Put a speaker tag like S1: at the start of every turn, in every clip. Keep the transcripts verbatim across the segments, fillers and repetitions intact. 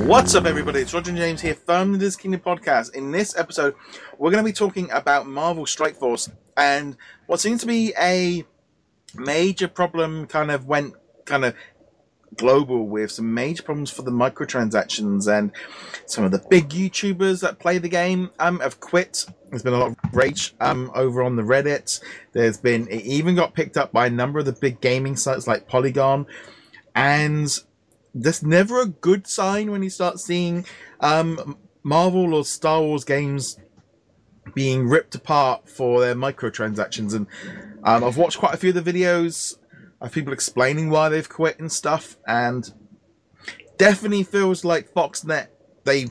S1: What's up, everybody? It's Roger and James here from the Disney Kingdom podcast. In this episode, we're going to be talking about Marvel Strike Force and what seems to be a major problem kind of went kind of global with some major problems for the microtransactions, and some of the big YouTubers that play the game um, have quit. There's been a lot of rage um, over on the Reddit. There's been, it even got picked up by a number of the big gaming sites like Polygon, and that's never a good sign when you start seeing um, Marvel or Star Wars games being ripped apart for their microtransactions. And um, I've watched quite a few of the videos of people explaining why they've quit and stuff, and definitely feels like Foxnet, they,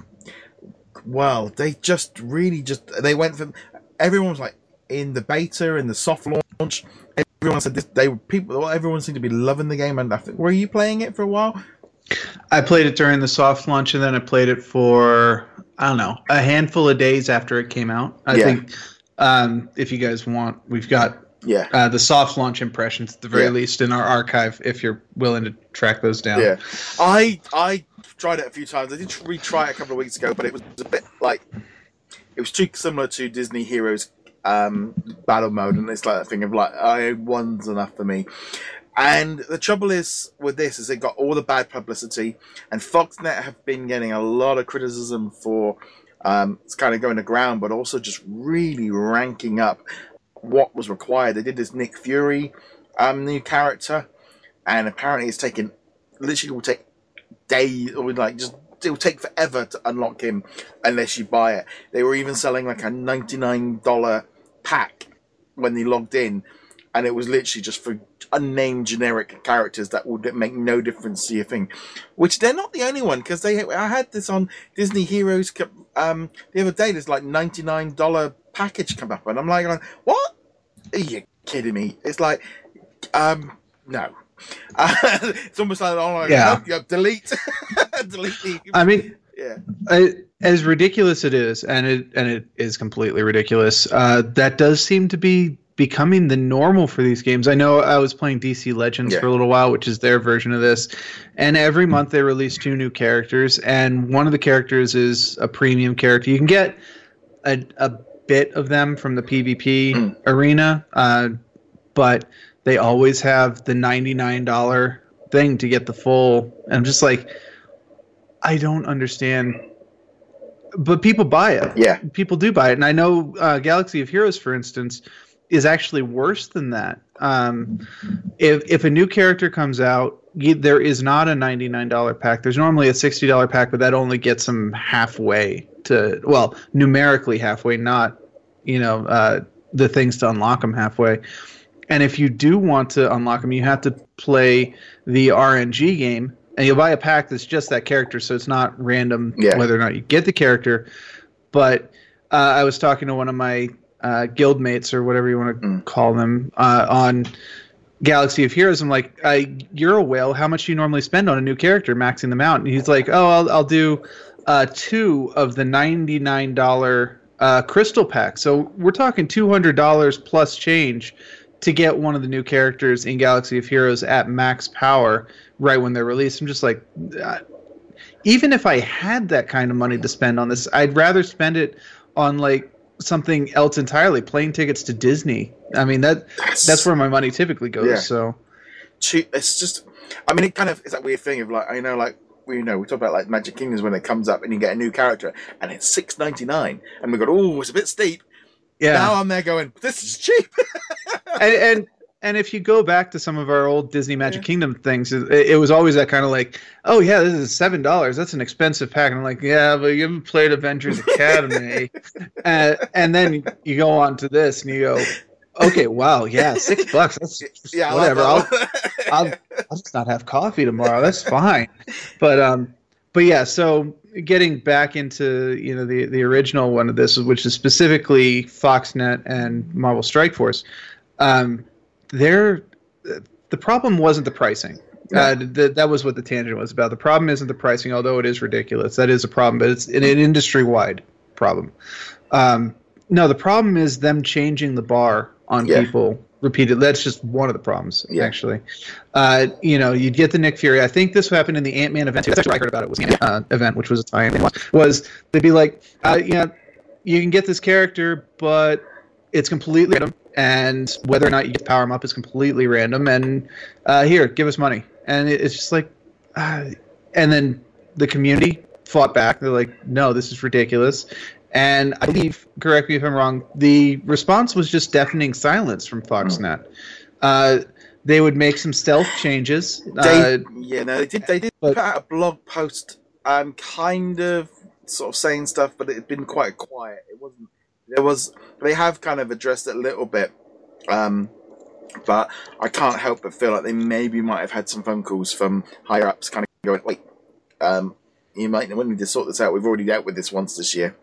S1: well, they just really just, they went from, everyone was like, in the beta, in the soft launch, everyone said this, they were, people, everyone seemed to be loving the game, and I think, were you playing it for a while?
S2: I played it during the soft launch, and then I played it for, I don't know, a handful of days after it came out. I yeah. think um, if you guys want, we've got yeah. uh, the soft launch impressions at the very yeah. least in our archive, if you're willing to track those down.
S1: Yeah, I I tried it a few times. I did retry it a couple of weeks ago, but it was a bit like, it was too similar to Disney Heroes um, battle mode, and it's like that thing of like, I one's enough for me. And the trouble is with this is it got all the bad publicity, and Foxnet have been getting a lot of criticism for um, it's kind of going to ground, but also just really ranking up what was required. They did this Nick Fury um, new character, and apparently it's taken, literally will take days, or like just it will take forever to unlock him unless you buy it. They were even selling like a ninety-nine dollars pack when they logged in, and it was literally just for unnamed generic characters that would make no difference to your thing. Which they're not the only one, because they I had this on Disney Heroes um, the other day. There's like ninety-nine dollars package come up, and I'm like, what? Are you kidding me? It's like, um, no. Uh, it's almost like, oh my
S2: yeah.
S1: God, delete, delete. The,
S2: I mean,
S1: yeah.
S2: I, as ridiculous it is, and it and it is completely ridiculous. Uh, that does seem to be becoming the normal for these games. I know I was playing D C Legends yeah. for a little while, which is their version of this, and every month they release two new characters, and one of the characters is a premium character. You can get a, a bit of them from the PvP mm. arena, uh, but they always have the ninety-nine dollars thing to get the full, and I'm just like, I don't understand. But people buy it.
S1: Yeah.
S2: People do buy it, and I know uh, Galaxy of Heroes, for instance, is actually worse than that. Um, if if a new character comes out, you, there is not a ninety-nine dollars pack. There's normally a sixty dollars pack, but that only gets them halfway to, well, numerically halfway, not, you know, uh, the things to unlock them halfway. And if you do want to unlock them, you have to play the R N G game, and you'll buy a pack that's just that character, so it's not random yeah. whether or not you get the character. But uh, I was talking to one of my Uh, guild mates, or whatever you want to mm. call them, uh, on Galaxy of Heroes. I'm like, I, you're a whale. How much do you normally spend on a new character, maxing them out? And he's like, oh, I'll, I'll do uh, two of the ninety-nine dollars uh, crystal pack. So we're talking two hundred dollars plus change to get one of the new characters in Galaxy of Heroes at max power right when they're released. I'm just like, uh, even if I had that kind of money to spend on this, I'd rather spend it on like something else entirely, plane tickets to Disney. I mean, that that's, that's where my money typically goes. Yeah. So
S1: it's just, I mean, it kind of, it's that weird thing of like, I know, like, we you know, we talk about like Magic Kingdoms when it comes up and you get a new character and it's six ninety-nine, and we go, oh, it's a bit steep. Yeah. Now I'm there going, this is cheap.
S2: and, and and if you go back to some of our old Disney Magic yeah. Kingdom things, it, it was always that kind of like, oh yeah, this is seven dollars. That's an expensive pack. And I'm like, yeah, but you haven't played Avengers Academy. uh, and then you go on to this and you go, okay, wow, yeah, six bucks. That's
S1: yeah,
S2: whatever. I'll, I'll I'll just not have coffee tomorrow. That's fine. But um, but yeah. So getting back into you know the the original one of this, which is specifically Foxnet and Marvel Strike Force. Um, There, the problem wasn't the pricing. Uh, th- that was what the tangent was about. The problem isn't the pricing, although it is ridiculous. That is a problem, but it's an, an industry-wide problem. Um, no, the problem is them changing the bar on yeah. people repeated. That's just one of the problems,
S1: Yeah.
S2: actually. Uh, you know, you'd get the Nick Fury. I think this happened in the Ant-Man event too. That's actually what I heard about it. Was the Ant-Man uh, event, which was a tie-in. Was they'd be like, uh, you know, you can get this character, but it's completely random, and whether or not you get to power him up is completely random. And uh, here, give us money. And it, it's just like, uh, and then the community fought back. They're like, no, this is ridiculous. And I believe, correct me if I'm wrong, the response was just deafening silence from Foxnet. Uh, they would make some stealth changes.
S1: They,
S2: uh,
S1: yeah, no, they did. They did
S2: but,
S1: put out a blog post, um, kind of, sort of saying stuff, but it had been quite quiet. It wasn't. There was. They have kind of addressed it a little bit, um, but I can't help but feel like they maybe might have had some phone calls from higher ups, kind of going, "Wait, um, you might need to sort this out. We've already dealt with this once this year."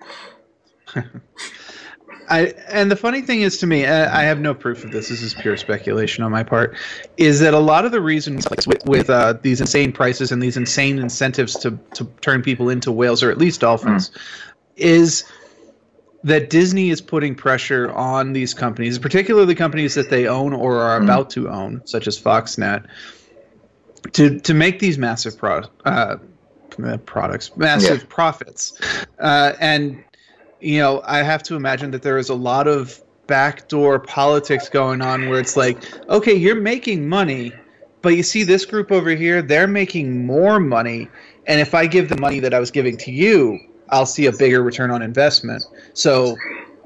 S2: I, and the funny thing is, to me, I have no proof of this. This is pure speculation on my part. Is that a lot of the reasons with, with uh, these insane prices and these insane incentives to to turn people into whales, or at least dolphins, mm. is that Disney is putting pressure on these companies, particularly companies that they own or are mm. about to own, such as Foxnet, to to make these massive pro, uh, products, massive yeah. profits, uh, and. You know, I have to imagine that there is a lot of backdoor politics going on where it's like, okay, you're making money, but you see this group over here, they're making more money. And if I give the money that I was giving to you, I'll see a bigger return on investment. So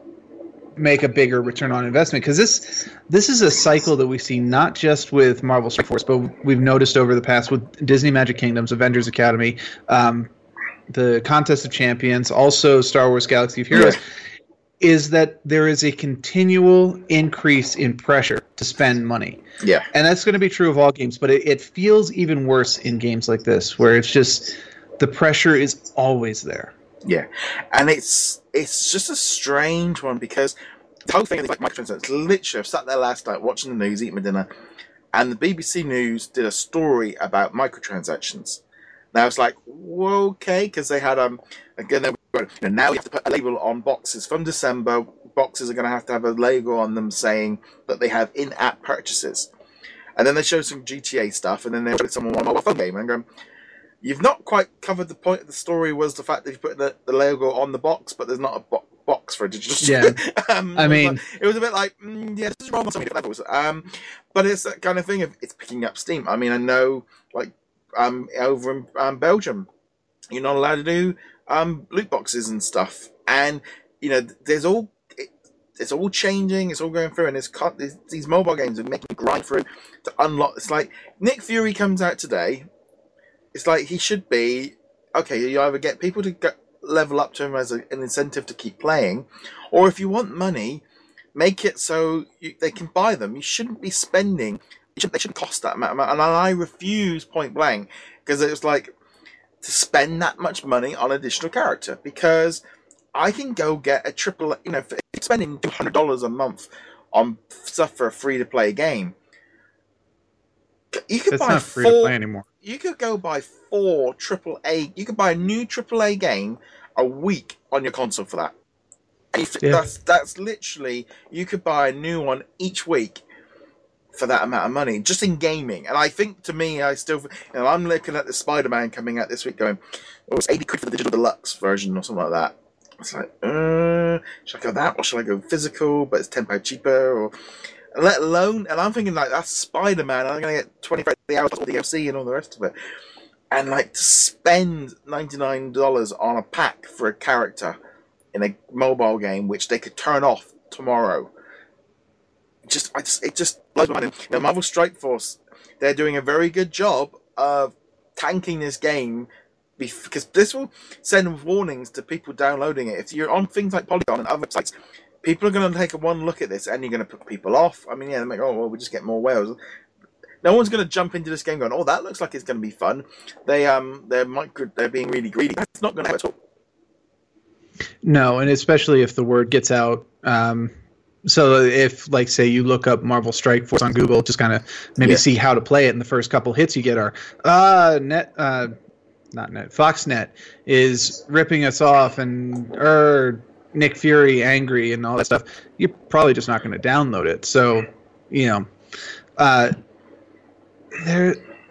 S2: make a bigger return on investment. Because this this is a cycle that we see not just with Marvel Strike Force, but we've noticed over the past with Disney Magic Kingdoms, Avengers Academy, um, the Contest of Champions, also Star Wars Galaxy of Heroes, yeah. is that there is a continual increase in pressure to spend money.
S1: Yeah.
S2: And that's going to be true of all games, but it, it feels even worse in games like this, where it's just the pressure is always there.
S1: Yeah. And it's it's just a strange one because the whole thing is like microtransactions. Literally, I've sat there last night watching the news, eating my dinner, and the B B C News did a story about microtransactions. Now it's like, well, okay, because they had um again they were, you know, now you have to put a label on boxes from December. Boxes are going to have to have a label on them saying that they have in-app purchases, and then they showed some G T A stuff, and then they showed someone on a mobile phone game, and I'm going, you've not quite covered the point of the story was the fact that you put the, the logo on the box, but there's not a bo- box for a digital.
S2: Yeah,
S1: um,
S2: I
S1: it
S2: mean,
S1: like, it was a bit like, mm, yeah, this is wrong on so many different levels. Um, but it's that kind of thing of it's picking up steam. I mean, I know like. Um, over in um, Belgium, you're not allowed to do um, loot boxes and stuff, and you know there's all it, it's all changing, it's all going through, and it's these, these mobile games are making you grind through to unlock. It's like Nick Fury comes out today. It's like he should be okay. You either get people to get, level up to him as a, an incentive to keep playing, or if you want money, make it so you, they can buy them. You shouldn't be spending. They shouldn't cost that amount, and I refuse point blank because it was like to spend that much money on an additional character because I can go get a triple. You know, for spending two hundred dollars a month on stuff for a free to play game, you could
S2: it's
S1: buy
S2: not free
S1: four,
S2: to play anymore.
S1: You could go buy four triple A. You could buy a new triple A game a week on your console for that. If, yeah. That's that's literally you could buy a new one each week. For that amount of money, just in gaming, and I think to me, I still, you know, I'm looking at the Spider-Man coming out this week, going, "Oh, it's eighty quid for the digital deluxe version or something like that." It's like, uh, should I go that, or should I go physical, but it's ten pound cheaper, or let alone, and I'm thinking like that's Spider-Man, I'm gonna get twenty for the hours, all the D L C and all the rest of it, and like to spend ninety-nine dollars on a pack for a character in a mobile game, which they could turn off tomorrow. Just, I just, it just blows my mind. You know, Marvel Strike Force, they're doing a very good job of tanking this game because this will send warnings to people downloading it. If you're on things like Polygon and other sites, people are going to take a one look at this and you're going to put people off. I mean, yeah, they make, oh, well, we just get more whales. No one's going to jump into this game going, oh, that looks like it's going to be fun. They, um, they're micro, they're being really greedy. That's not going to happen at all.
S2: No, and especially if the word gets out. Um, So if, like, say you look up Marvel Strike Force on Google, just kind of maybe yeah. see how to play it, and the first couple hits you get are, uh, net, uh, not net, Foxnet is ripping us off, and er, Nick Fury angry and all that stuff. You're probably just not going to download it. So You know, uh, there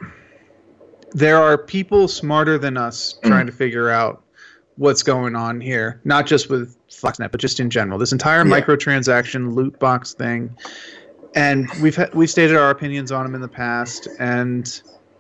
S2: there are people smarter than us trying
S1: Mm.
S2: to figure out what's going on here, not just with Foxnet, but just in general. This entire
S1: Yeah.
S2: microtransaction loot box thing, and we've ha- we've stated our opinions on them in the past, and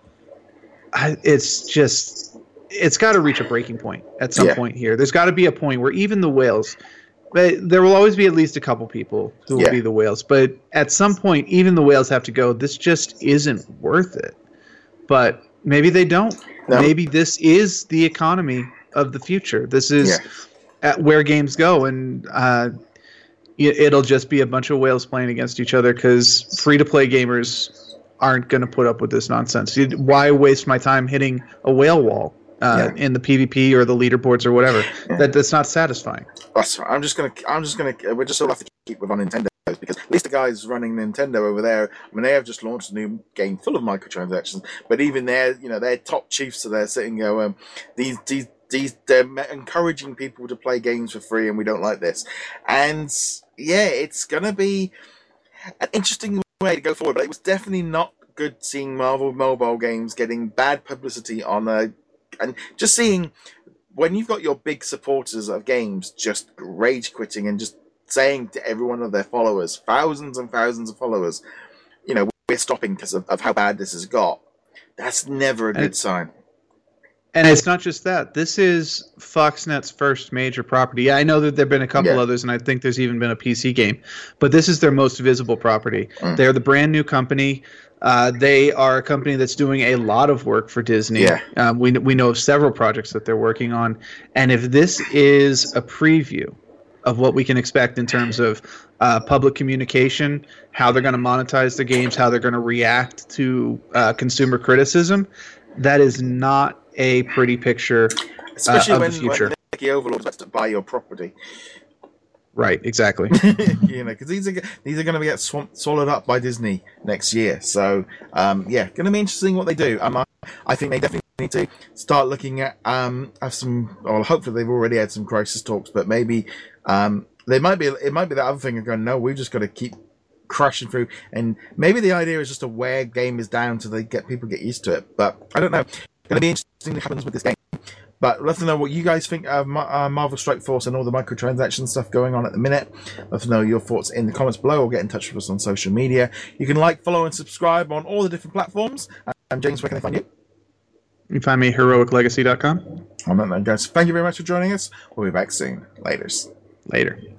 S2: I, it's just it's got to reach a breaking point at some
S1: Yeah.
S2: point here. There's got to be a point where even the whales. But there will always be at least a couple people who will
S1: Yeah.
S2: be the whales. But at some point, even the whales have to go, this just isn't worth it. But maybe they don't.
S1: No.
S2: Maybe this is the economy of the future. This is
S1: Yeah.
S2: at where games go. And uh, it, it'll just be a bunch of whales playing against each other because free-to-play gamers aren't going to put up with this nonsense. You- Why waste my time hitting a whale wall uh,
S1: Yeah.
S2: in the PvP or the leaderboards or whatever?
S1: Yeah.
S2: That That's not satisfying.
S1: That's right. I'm just gonna. I'm just gonna. We're just sort of have to keep with our Nintendo because at least the guys running Nintendo over there. I mean, they have just launched a new game full of microtransactions. But even their, you know, their top chiefs are there sitting, go, um, these, these, these, they're encouraging people to play games for free, and we don't like this. And yeah, it's gonna be an interesting way to go forward. But it was definitely not good seeing Marvel mobile games getting bad publicity on a, and just seeing. When you've got your big supporters of games just rage quitting and just saying to every one of their followers, thousands and thousands of followers, you know, we're stopping because of, of how bad this has got, that's never a good
S2: And-
S1: sign.
S2: And it's not just that. This is Foxnet's first major property. Yeah, I know that there have been a couple
S1: Yeah.
S2: others, and I think there's even been a P C game. But this is their most visible property.
S1: Mm.
S2: They're the brand new company. Uh, they are a company that's doing a lot of work for Disney.
S1: Yeah.
S2: Um, we, we know of several projects that they're working on. And if this is a preview of what we can expect in terms of uh, public communication, how they're going to monetize the games, how they're going to react to uh, consumer criticism, that is not a pretty picture.
S1: Especially
S2: of the
S1: when,
S2: future.
S1: when Nicky Overlord wants to buy your property.
S2: Right, exactly.
S1: You know, because these are these are going to get swamp, swallowed up by Disney next year. So, um, yeah, going to be interesting what they do. Um, I, I think they definitely need to start looking at um, have some. Well, hopefully they've already had some crisis talks, but maybe um, they might be. It might be that other thing of going. No, we've just got to keep crashing through, and maybe the idea is just to wear game is down so they get people get used to it. But I don't know. Going to be interesting what happens with this game. But let us know what you guys think of uh, Marvel Strike Force and all the microtransaction stuff going on at the minute. Let us know your thoughts in the comments below or get in touch with us on social media. You can like, follow, and subscribe on all the different platforms. And James, where can they find you?
S2: You can find me at heroic legacy dot com.
S1: On that note, guys, thank you very much for joining us. We'll be back soon. Laters.
S2: Later.